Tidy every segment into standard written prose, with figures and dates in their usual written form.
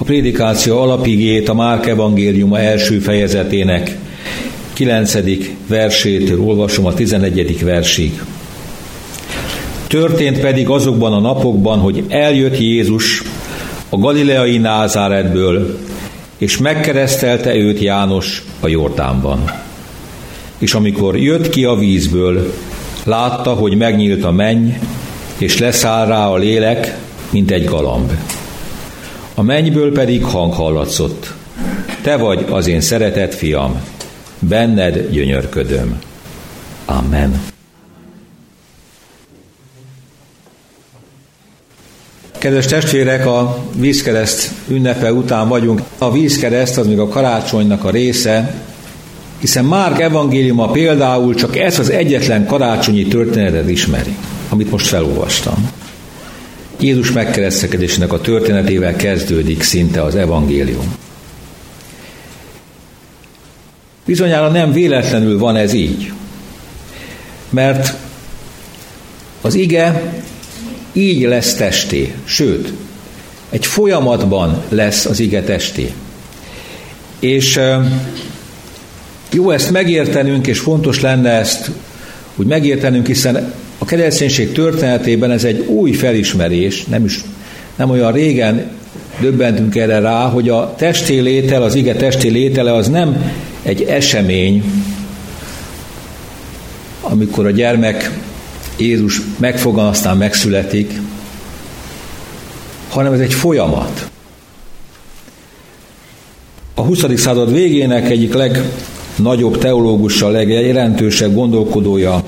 prédikáció alapigéjét a Márk evangéliuma első fejezetének 9. versétől olvasom a 11. versig. Történt pedig azokban a napokban, hogy eljött Jézus a galileai Názáretből, és megkeresztelte őt János a Jordánban. És amikor jött ki a vízből, látta, hogy megnyílt a menny, és leszáll rá a lélek, mint egy galamb. A mennyből pedig hang hallatszott: Te vagy az én szeretett fiam, benned gyönyörködöm. Amen. Kedves testvérek, a vízkereszt ünnepe után vagyunk. A vízkereszt az még a karácsonynak a része, hiszen Márk evangéliuma például csak ez az egyetlen karácsonyi történetet ismeri, amit most felolvastam. Jézus megkeresztelkedésének a történetével kezdődik szinte az evangélium. Bizonyára nem véletlenül van ez így, mert az ige így lesz testé, sőt, egy folyamatban lesz az ige testé. És jó ezt megértenünk, és fontos lenne ezt úgy megértenünk, hiszen a kereszténység történetében ez egy új felismerés, nem olyan régen döbbentünk erre rá, hogy a testé létel, az ige testé létele az nem egy esemény, amikor a gyermek Jézus megfogan, aztán megszületik, hanem ez egy folyamat. A 20. század végének egyik legnagyobb teológusa, legjelentősebb gondolkodója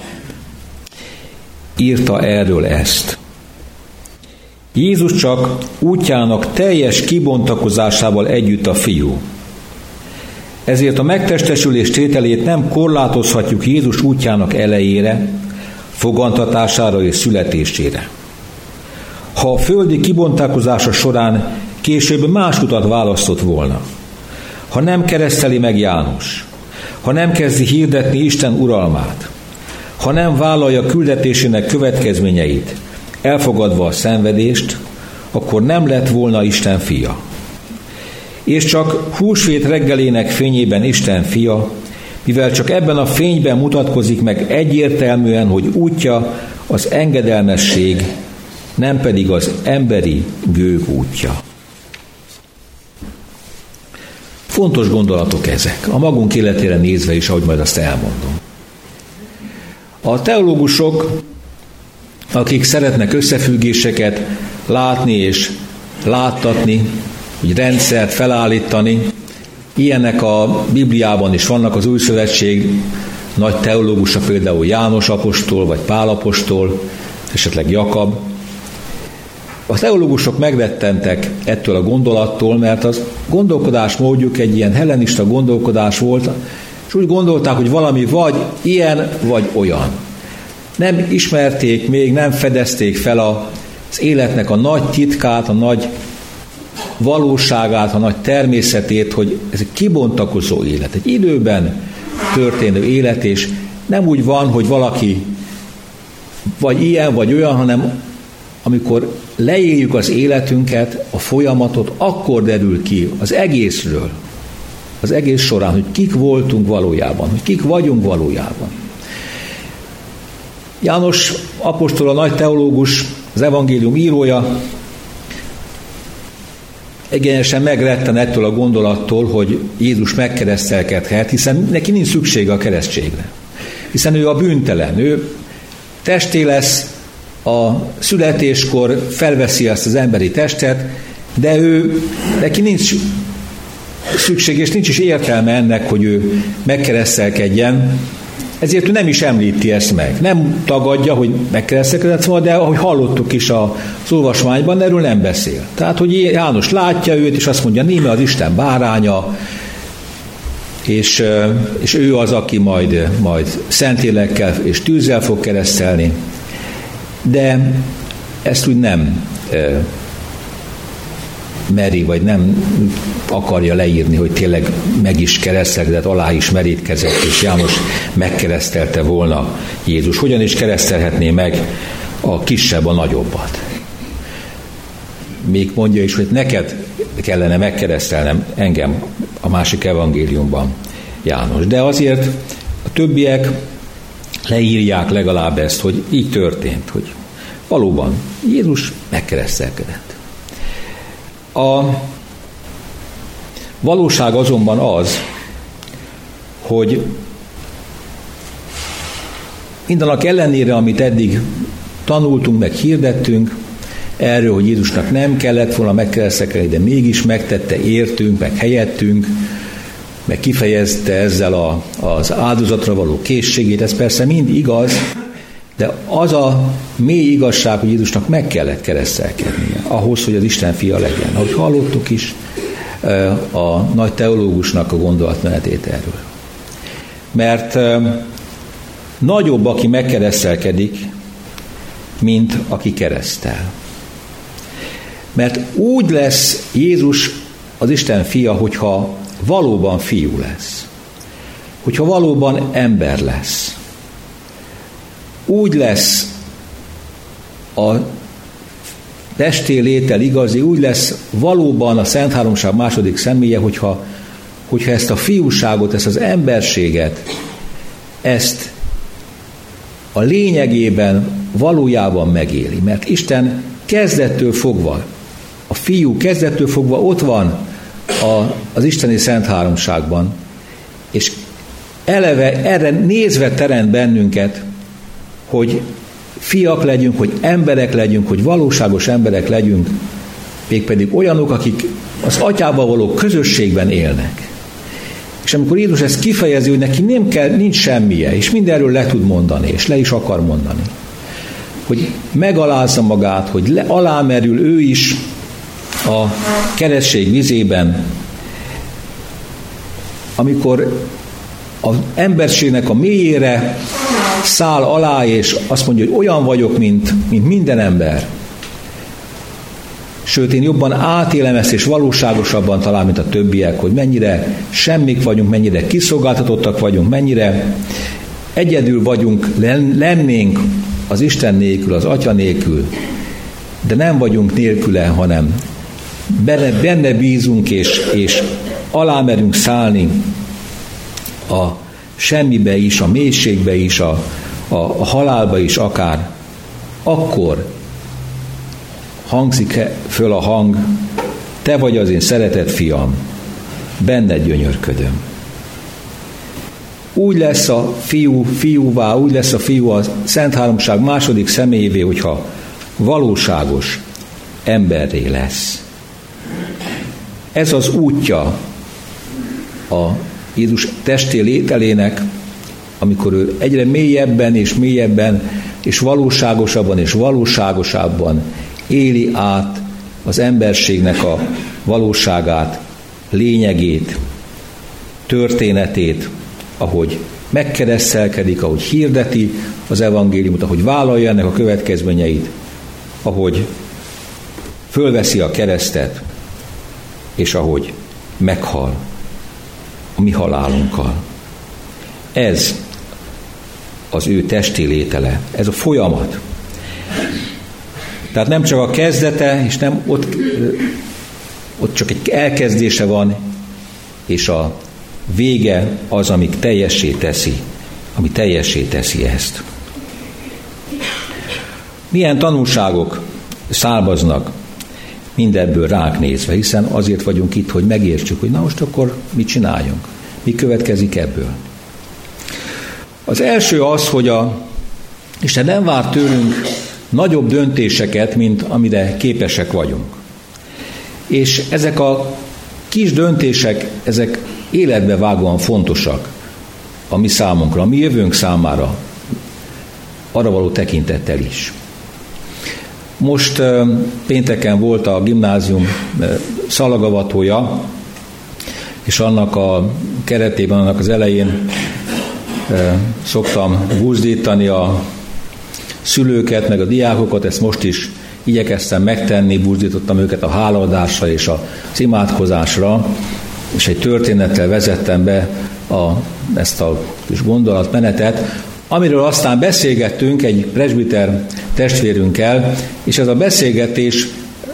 írta erről ezt. Jézus csak útjának teljes kibontakozásával együtt a Fiú. Ezért a megtestesülés tételét nem korlátozhatjuk Jézus útjának elejére, fogantatására és születésére. Ha a földi kibontakozása során később más utat választott volna, ha nem kereszteli meg János, ha nem kezdi hirdetni Isten uralmát, ha nem vállalja küldetésének következményeit, elfogadva a szenvedést, akkor nem lett volna Isten fia. És csak húsvét reggelének fényében Isten fia, mivel csak ebben a fényben mutatkozik meg egyértelműen, hogy útja az engedelmesség, nem pedig az emberi gőg útja. Fontos gondolatok ezek, a magunk életére nézve is, ahogy majd azt elmondom. A teológusok, akik szeretnek összefüggéseket látni és láttatni, úgy rendszert felállítani, ilyenek a Bibliában is vannak, az Új Szövetség nagy teológusa, például János apostol, vagy Pál apostol, esetleg Jakab. A teológusok megrettentek ettől a gondolattól, mert az gondolkodásmódjuk egy ilyen hellenista gondolkodás volt, és úgy gondolták, hogy valami vagy ilyen, vagy olyan. Nem ismerték még, nem fedezték fel az életnek a nagy titkát, a nagy valóságát, a nagy természetét, hogy ez egy kibontakozó élet, egy időben történő élet, és nem úgy van, hogy valaki vagy ilyen, vagy olyan, hanem amikor leéljük az életünket, a folyamatot, akkor derül ki az egészről, az egész során, hogy kik voltunk valójában, hogy kik vagyunk valójában. János apostol, a nagy teológus, az evangélium írója egyenesen megretten ettől a gondolattól, hogy Jézus megkeresztelkedhet, hiszen neki nincs szüksége a keresztségre. Hiszen ő a bűntelen, ő testé lesz, a születéskor felveszi azt az emberi testet, de neki nincs szükség, és nincs is értelme ennek, hogy ő megkeresztelkedjen, ezért ő nem is említi ezt meg. Nem tagadja, hogy megkeresztelkedett volna, de ahogy hallottuk is az olvasmányban, erről nem beszél. Tehát, hogy János látja őt, és azt mondja, néme az Isten báránya, és ő az, aki majd szentélekkel és tűzzel fog keresztelni. De ezt úgy nem meri, vagy nem akarja leírni, hogy tényleg meg is keresztelkedett, alá is merítkezett, és János megkeresztelte volna Jézus. Hogyan is keresztelhetné meg a kisebb a nagyobbat? még mondja is, hogy neked kellene megkeresztelnem engem a másik evangéliumban, János. De azért a többiek leírják legalább ezt, hogy így történt, hogy valóban Jézus megkeresztelkedett. A valóság azonban az, hogy mindannak ellenére, amit eddig tanultunk, meg hirdettünk, erről, hogy Jézusnak nem kellett volna megkeresztelkedni, de mégis megtette értünk, meg helyettünk, meg kifejezte ezzel az áldozatra való készségét, ez persze mind igaz, de az a mély igazság, hogy Jézusnak meg kellett keresztelkednie, ahhoz, hogy az Isten fia legyen. Ahogy hallottuk is a nagy teológusnak a gondolatmenetét erről. Mert nagyobb, aki megkeresztelkedik, mint aki keresztel. Mert úgy lesz Jézus az Isten fia, hogyha valóban fiú lesz. Hogyha valóban ember lesz. Úgy lesz a testi létel igazi, úgy lesz valóban a Szent Háromság második személye, hogyha ezt a fiúságot, ezt az emberséget, ezt a lényegében valójában megéli. Mert Isten kezdettől fogva, a fiú kezdettől fogva ott van az isteni Szent Háromságban, és eleve erre nézve teremt bennünket, hogy fiak legyünk, hogy emberek legyünk, hogy valóságos emberek legyünk, mégpedig olyanok, akik az atyával való közösségben élnek. És amikor Jézus ezt kifejezi, hogy neki nincs semmije, és mindenről le tud mondani, és le is akar mondani, hogy megalázza magát, hogy alámerül ő is a keresztség vizében, amikor az emberségnek a mélyére száll alá, és azt mondja, hogy olyan vagyok, mint minden ember. Sőt, én jobban átélem ezt, és valóságosabban talán, mint a többiek, hogy mennyire semmik vagyunk, mennyire kiszolgáltatottak vagyunk, mennyire egyedül vagyunk, lennénk az Isten nélkül, az Atya nélkül, de nem vagyunk nélküle, hanem benne bízunk, és alámerünk szállni a semmibe is, a mélységbe is, a halálba is akár, akkor hangzik föl a hang, te vagy az én szeretett fiam, benned gyönyörködöm. Úgy lesz a fiú fiúvá, úgy lesz a fiú a Szent Háromság második személyévé, hogyha valóságos emberré lesz. Ez az útja a Jézus testi lételének, amikor ő egyre mélyebben és valóságosabban éli át az emberségnek a valóságát, lényegét, történetét, ahogy megkeresztelkedik, ahogy hirdeti az evangéliumot, ahogy vállalja ennek a következményeit, ahogy fölveszi a keresztet, és ahogy meghal a mi halálunkkal. Ez az ő testi létele, ez a folyamat. Tehát nem csak a kezdete, és nem ott csak egy elkezdése van, és a vége az, ami teljessé teszi ezt. Milyen tanulságok származnak mindebből ránk nézve, hiszen azért vagyunk itt, hogy megértsük, hogy na most akkor mit csináljunk, mi következik ebből. Az első az, hogy Isten nem vár tőlünk nagyobb döntéseket, mint amire képesek vagyunk. És ezek a kis döntések, ezek életbe vágóan fontosak a mi számunkra, a mi jövőnk számára, arra való tekintettel is. Most pénteken volt a gimnázium szalagavatója, és annak a keretében, annak az elején szoktam buzdítani a szülőket, meg a diákokat, ezt most is igyekeztem megtenni, buzdítottam őket a hálaadásra és az imádkozásra, és egy történettel vezettem be ezt a kis gondolatmenetet, amiről aztán beszélgettünk egy presbiter testvérünkkel, és ez a beszélgetés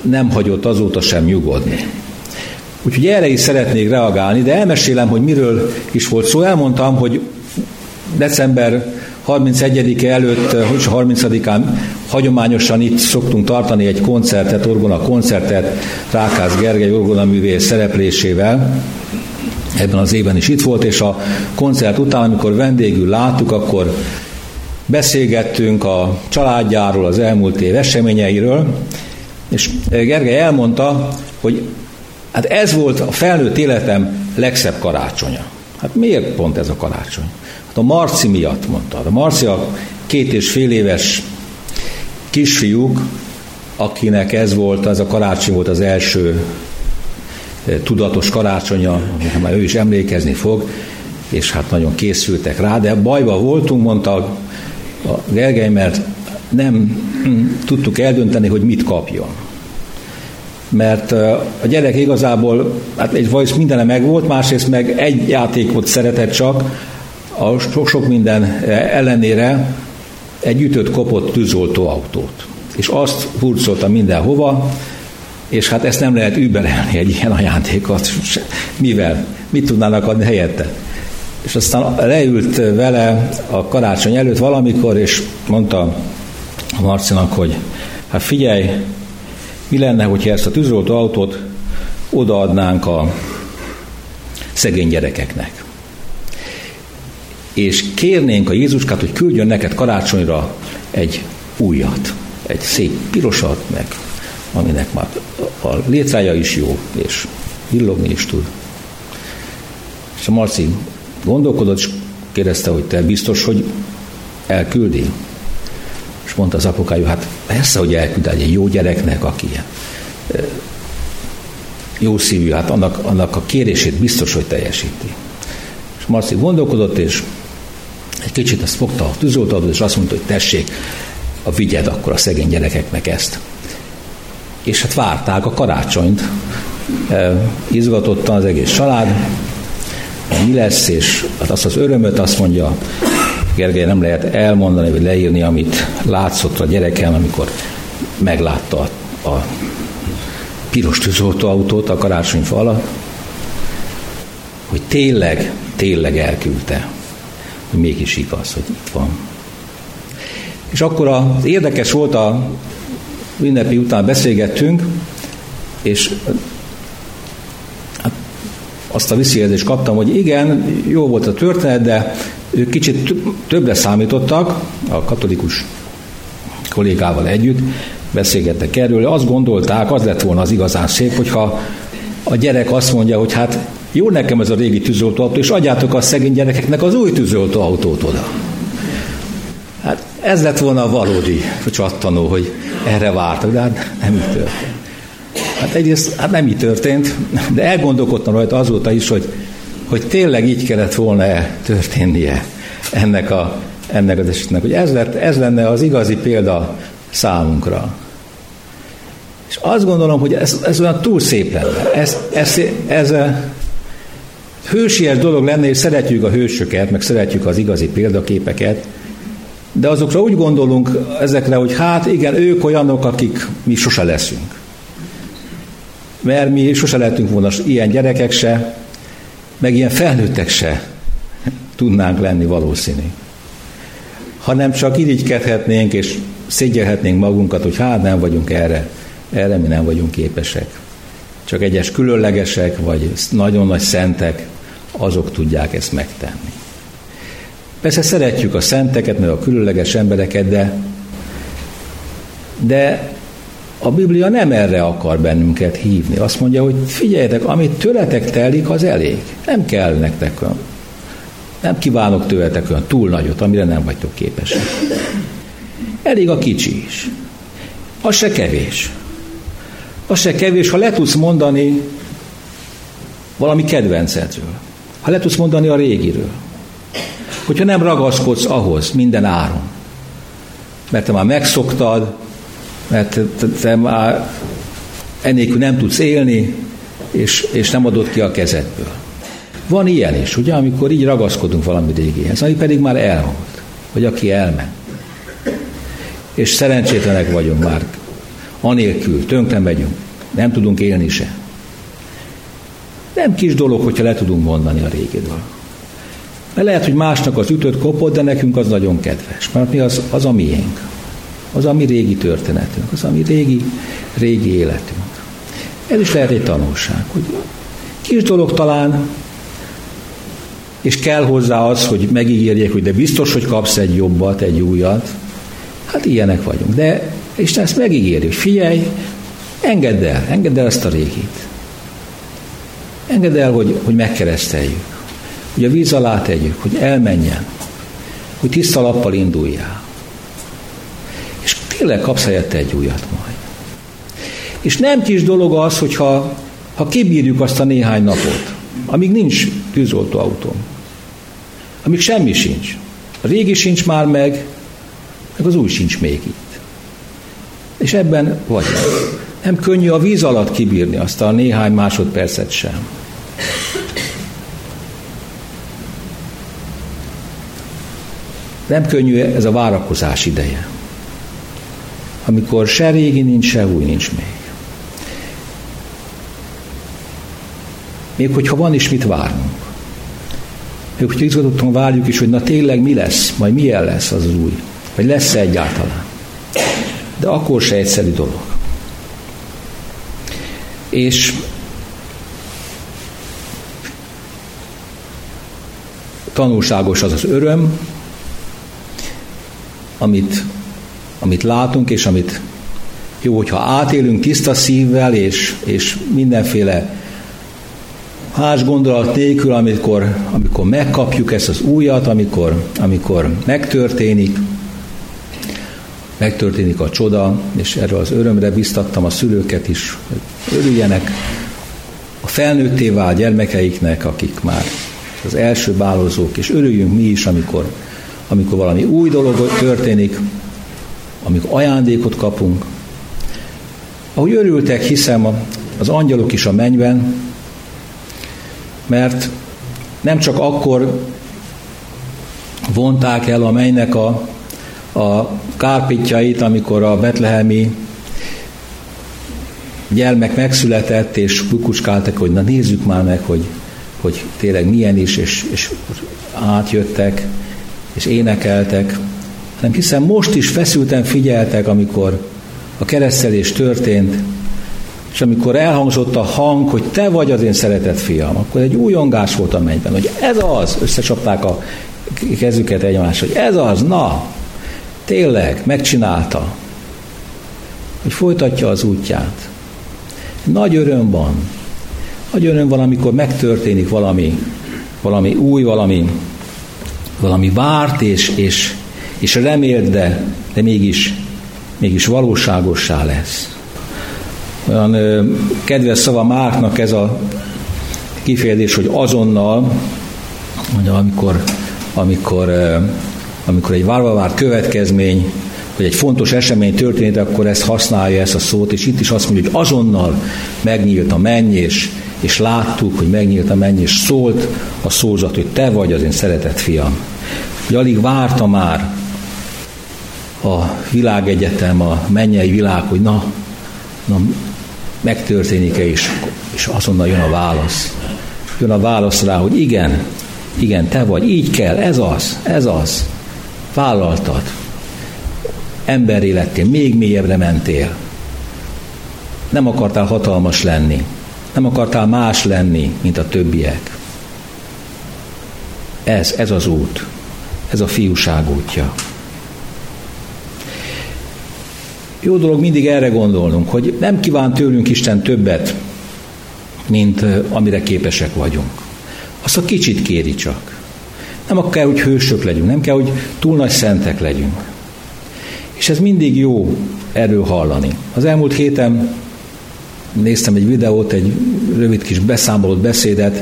nem hagyott azóta sem nyugodni. Úgyhogy erre is szeretnék reagálni, de elmesélem, hogy miről is volt szó. Elmondtam, hogy december 31-e előtt, 30-án hagyományosan itt szoktunk tartani egy koncertet, orgona koncertet, Rákász Gergely orgonaművész szereplésével. Ebben az évben is itt volt, és a koncert után, amikor vendégül láttuk, akkor beszélgettünk a családjáról, az elmúlt év eseményeiről, és Gergely elmondta, hogy hát ez volt a felnőtt életem legszebb karácsonya. Hát miért pont ez a karácsony? Hát a Marci miatt, mondta. A Marci a 2,5 éves kisfiúk, akinek ez a karácsony volt az első tudatos karácsonya, amikor már ő is emlékezni fog, és hát nagyon készültek rá, de bajba voltunk, mondta a Gergely, mert nem tudtuk eldönteni, hogy mit kapjon. Mert a gyerek igazából, hát egyrészt mindene megvolt, másrészt meg egy játékot szeretett csak, a sok minden ellenére egy ütött, kopott tűzoltóautót. És azt hurcolta mindenhova, és hát ezt nem lehet überelni, egy ilyen ajándékot. Mivel? Mit tudnának adni helyette? És aztán leült vele a karácsony előtt valamikor, és mondta a Marcinak, hogy hát figyelj, mi lenne, hogyha ezt a tűzoltóautót odaadnánk a szegény gyerekeknek. És kérnénk a Jézuskát, hogy küldjön neked karácsonyra egy újat, egy szép pirosat, meg aminek már a létrája is jó, és villogni is tud. És a Marci gondolkodott, és kérdezte, hogy te biztos, hogy elküldi? És mondta az apukája, hát persze, hogy elküld egy jó gyereknek, aki jó szívű, hát annak a kérését biztos, hogy teljesíti. És Marci gondolkodott, és egy kicsit ezt fogta a tűzoltót, és azt mondta, hogy tessék, vigyed akkor a szegény gyerekeknek ezt. És hát várták a karácsonyt, izgatottan az egész család, mi lesz, és hát azt az örömöt, azt mondja, Gergely, nem lehet elmondani, vagy leírni, amit látszott a gyereken, amikor meglátta a piros tűzoltóautót a karácsonyfa alatt, hogy tényleg elküldte, hogy mégis igaz, hogy itt van. És akkor az érdekes volt, a ünnepi után beszélgettünk, és azt a visszajelzést kaptam, hogy igen, jó volt a történet, de ők kicsit többre számítottak, a katolikus kollégával együtt beszélgettek erről, azt gondolták, az lett volna az igazán szép, hogyha a gyerek azt mondja, hogy hát jó nekem ez a régi tűzoltóautó, és adjátok a szegény gyerekeknek az új tűzoltóautót oda. Hát ez lett volna a valódi csattanó, hogy erre vártak, de hát nem így történt. Hát egyrészt nem így történt, de elgondolkodtam rajta azóta is, hogy tényleg így kellett volna történnie ennek az esetnek, hogy ez lenne az igazi példa számunkra. És azt gondolom, hogy ez olyan túl szép lenne. Ez hősies dolog lenne, és szeretjük a hősöket, meg szeretjük az igazi példaképeket, de azokra úgy gondolunk ezekre, hogy hát igen, ők olyanok, akik mi sose leszünk. Mert mi sose lehetünk volna ilyen gyerekek se, meg ilyen felnőttek se tudnánk lenni valószínű. Hanem csak irigykedhetnénk, és szégyelhetnénk magunkat, hogy hát nem vagyunk erre mi nem vagyunk képesek. Csak egyes különlegesek, vagy nagyon nagy szentek, azok tudják ezt megtenni. Persze szeretjük a szenteket, meg a különleges embereket, de a Biblia nem erre akar bennünket hívni. Azt mondja, hogy figyeljetek, amit tőletek telik, az elég. Nem kell nektek olyan, nem kívánok tőletek olyan túl nagyot, amire nem vagytok képesek. Elég a kicsi is. Az se kevés. Az se kevés, ha le tudsz mondani valami kedvencedről. Ha le tudsz mondani a régiről. Hogyha nem ragaszkodsz ahhoz minden áron. Mert te már megszoktad, mert te már ennélkül nem tudsz élni, és nem adod ki a kezedből. Van ilyen is, ugye, amikor így ragaszkodunk valami régéhez, ami pedig már elmúlt, vagy aki elment. És szerencsétlenek vagyunk már anélkül tönkre megyünk, nem tudunk élni se. Nem kis dolog, hogyha le tudunk mondani a régidől. Mert lehet, hogy másnak az ütött kopott, de nekünk az nagyon kedves. Mert mi az a miénk. Az a mi régi történetünk. Az a mi régi életünk. Ez is lehet egy tanulság, hogy kis dolog talán, és kell hozzá az, hogy megígérjék, hogy de biztos, hogy kapsz egy jobbat, egy újat. Hát ilyenek vagyunk. De Isten ezt megígéri, hogy figyelj, engedd el ezt a régit. Engedd el, hogy megkereszteljük, hogy a víz alá tegyük, hogy elmenjen, hogy tiszta lappal induljál. És tényleg kapsz helyette egy újat majd. És nem kis dolog az, hogyha kibírjuk azt a néhány napot, amíg nincs tűzoltóautó, amíg semmi sincs. A régi sincs már meg az új sincs még itt. És ebben vagyunk. Nem könnyű a víz alatt kibírni azt a néhány másodpercet sem. Nem könnyű ez a várakozás ideje, amikor se régi nincs, se új nincs még. Még hogyha van is mit várnunk. Még hogyha izgatottan várjuk is, hogy na tényleg mi lesz, majd milyen lesz az új, vagy lesz-e egyáltalán. De akkor se egyszerű dolog. És tanulságos az öröm, amit látunk, és amit jó, hogyha átélünk tiszta szívvel, és mindenféle más gondolat nélkül, amikor megkapjuk ezt az újat, amikor megtörténik a csoda, és erről az örömre biztattam a szülőket is, hogy örüljenek a felnőtté vált gyermekeiknek, akik már az első bálozók, és örüljünk mi is, amikor valami új dolog történik, amikor ajándékot kapunk. Ahogy örültek, hiszem, az angyalok is a mennyben, mert nem csak akkor vonták el a mennynek a kárpitjait, amikor a betlehemi gyermek megszületett, és kukucskáltak, hogy na nézzük már meg, hogy tényleg milyen is, és átjöttek, és énekeltek, hanem hiszen most is feszülten figyeltek, amikor a keresztelés történt, és amikor elhangzott a hang, hogy te vagy az én szeretett fiam, akkor egy újongás volt a mennyben, hogy ez az, összecsapták a kezüket egymásra, hogy ez az, na, tényleg, megcsinálta, hogy folytatja az útját. Nagy öröm van, amikor megtörténik valami új, valami várt és remélt, de mégis valóságossá lesz. Olyan kedves szava Márknak ez a kifejezés, hogy azonnal, amikor egy várva várt következmény, vagy egy fontos esemény történik, akkor ezt használja, ezt a szót, és itt is azt mondja, hogy azonnal megnyílt a menny, és láttuk, hogy megnyílt a menny, és szólt a szózat, hogy te vagy az én szeretett fiam. Hogy alig várta már a világegyetem, a mennyei világ, hogy na megtörténik-e, és azonnal jön a válasz. Jön a válasz rá, hogy igen, te vagy, így kell, ez az. Vállaltad. Emberré lettél, még mélyebbre mentél. Nem akartál hatalmas lenni. Nem akartál más lenni, mint a többiek. Ez az út. Ez a fiúság útja. Jó dolog mindig erre gondolnunk, hogy nem kíván tőlünk Isten többet, mint amire képesek vagyunk. Azt a kicsit kéri csak. Nem kell, hogy hősök legyünk, nem kell, hogy túl nagy szentek legyünk. És ez mindig jó erről hallani. Az elmúlt héten néztem egy videót, egy rövid kis beszámolót, beszédet,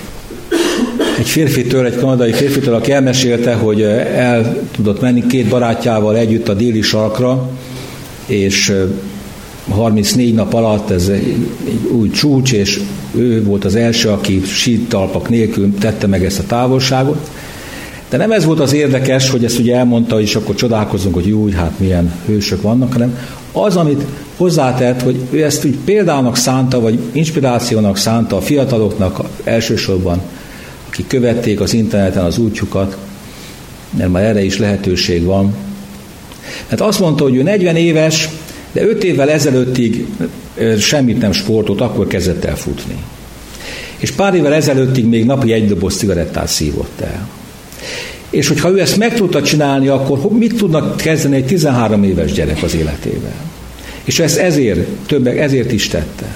egy kanadai férfitől, aki elmesélte, hogy el tudott menni 2 barátjával együtt a déli sarkra, és 34 nap alatt ez egy új csúcs, és ő volt az első, aki sítalpak nélkül tette meg ezt a távolságot. De nem ez volt az érdekes, hogy ezt ugye elmondta, és akkor csodálkozunk, hogy jó, hát milyen hősök vannak, hanem az, amit hozzátett, hogy ő ezt úgy példának szánta, vagy inspirációnak szánta a fiataloknak elsősorban, akik követték az interneten az útjukat, mert már erre is lehetőség van. Mert azt mondta, hogy ő 40 éves, de 5 évvel ezelőttig semmit nem sportolt, akkor kezdett el futni. És pár évvel ezelőttig még napi 1 doboz cigarettát szívott el. És hogyha ő ezt meg tudta csinálni, akkor mit tudnak kezdeni egy 13 éves gyerek az életével? És ezt ezért is tette.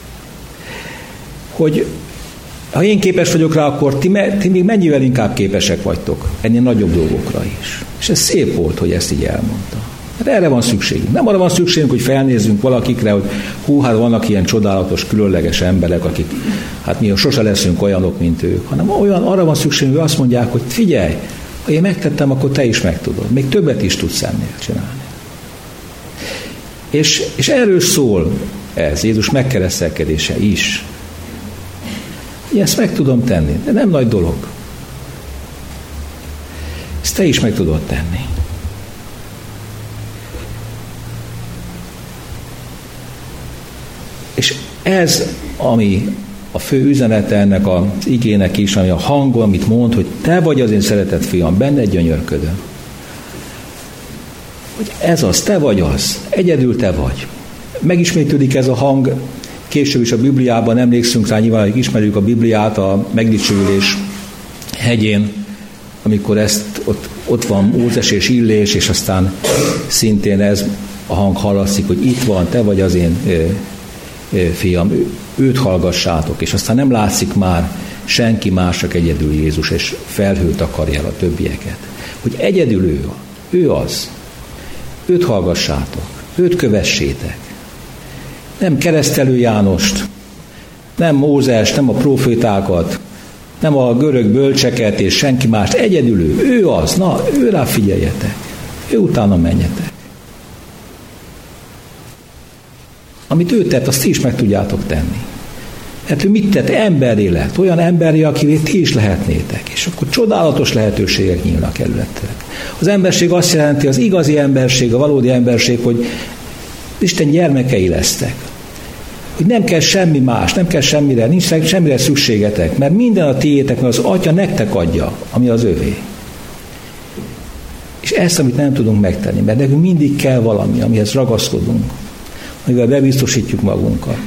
Hogy ha én képes vagyok rá, akkor ti még mennyivel inkább képesek vagytok ennél nagyobb dolgokra is. És ez szép volt, hogy ezt így elmondta. Hát erre van szükségünk. Nem arra van szükségünk, hogy felnézzünk valakikre, hogy hát vannak ilyen csodálatos, különleges emberek, akik, hát mi sose leszünk olyanok, mint ők, hanem arra van szükségünk, hogy azt mondják, hogy figyelj, ha én megtettem, akkor te is meg tudod. Még többet is tudsz ennél csinálni. És erről szól ez, Jézus megkeresztelkedése is. Én ezt meg tudom tenni, de nem nagy dolog. Ezt te is meg tudod tenni. És ez, ami a fő üzenete ennek az igének is, ami a hang, amit mond, hogy te vagy az én szeretett fiam, benned gyönyörködöm. Hogy ez az, te vagy az, egyedül te vagy. Megismétlődik ez a hang, később is a Bibliában, emlékszünk rá, nyilván, hogy ismerjük a Bibliát a megdicsőülés hegyén, amikor ott van Mózes és Illés, és aztán szintén ez a hang hallatszik, hogy itt van, te vagy az én fiam, őt hallgassátok, és aztán nem látszik már senki más, csak egyedül Jézus, és felhőt akarja a többieket. Hogy egyedül ő az. Őt hallgassátok, őt kövessétek. Nem Keresztelő Jánost, nem Mózes, nem a profétákat, nem a görög bölcseket és senki mást, egyedül ő az, na, ő rá figyeljetek, ő utána menjetek. Amit ő tett, azt ti is meg tudjátok tenni. Hát ő mit tett? Emberré lett, olyan emberré, akivé ti is lehetnétek, és akkor csodálatos lehetőségek nyílnak előttek. Az emberség azt jelenti, az igazi emberség, a valódi emberség, hogy Isten gyermekei lesztek. Hogy nem kell semmi más, nem kell semmire, nincs semmire szükségetek, mert minden a tiétek, mert az Atya nektek adja, ami az övé. És ezt, amit nem tudunk megtenni, mert nekünk mindig kell valami, amihez ragaszkodunk, amivel bebiztosítjuk magunkat.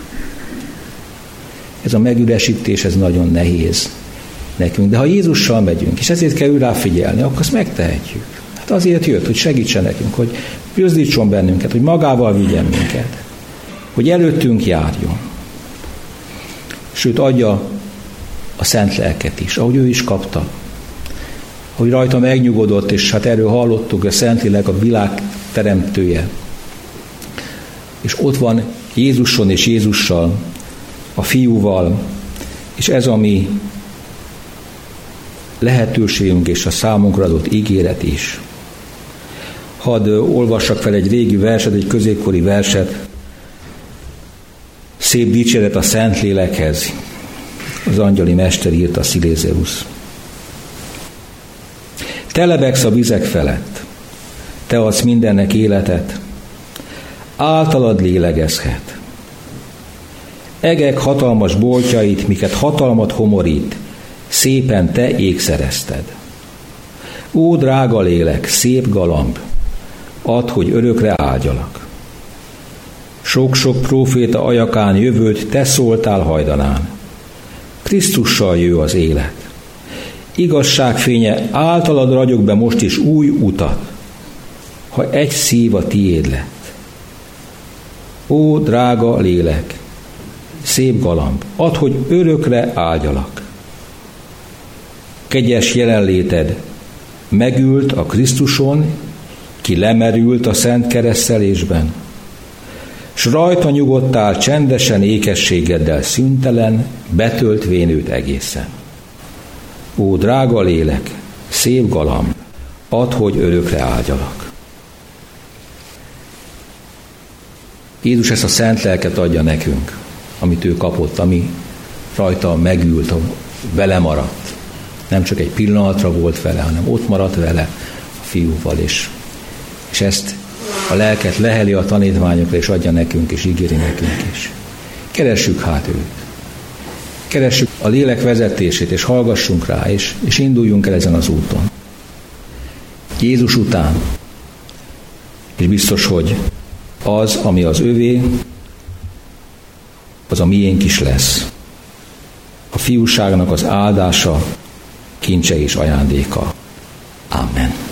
Ez a megüresítés, ez nagyon nehéz nekünk. De ha Jézussal megyünk, és ezért kell ő rá figyelni, akkor azt megtehetjük. Hát azért jött, hogy segítsen nekünk, hogy gözdítson bennünket, hogy magával vigyen minket, hogy előttünk járjon. Sőt, adja a szent lelket is, ahogy ő is kapta. Hogy rajta megnyugodott, és hát erről hallottuk, a Szentlélek a világ teremtője. És ott van Jézuson és Jézussal, a Fiúval, és ez a mi lehetőségünk és a számunkra adott ígéret is. Hadd olvassak fel egy régi verset, egy középkori verset. Szép dicséret a Szentlélekhez. Az angyali mester írta, Szilézeusz. Te lebegsz a vizek felett, te adsz mindennek életet, általad lélegezhet. Egek hatalmas boltjait, miket hatalmat homorít, szépen te ékszerezted. Ó, drága lélek, szép galamb, add, hogy örökre áldjalak. Sok-sok próféta ajakán jövőt te szóltál hajdanán. Krisztussal jő az élet. Igazság fénye általad ragyog be most is új utat, ha egy szív a tiéd lett. Ó, drága lélek, szép galamb, add, hogy örökre áldjalak. Kegyes jelenléted megült a Krisztuson, ki lemerült a szent keresztelésben, s rajta nyugodtál csendesen ékességeddel szüntelen, betöltvén őt egészen. Ó, drága lélek, szép galamb, add, hogy örökre áldjalak. Jézus ezt a szent lelket adja nekünk, amit ő kapott, ami rajta megült, vele maradt. Nem csak egy pillanatra volt vele, hanem ott maradt vele a Fiúval is. És ezt a lelket leheli a tanítványokra, és adja nekünk, és ígéri nekünk is. Keressük hát őt. Keressük a lélek vezetését, és hallgassunk rá, és induljunk el ezen az úton. Jézus után. És biztos, hogy az, ami az övé, az a miénk is lesz. A fiúságnak az áldása, kincse és ajándéka. Amen.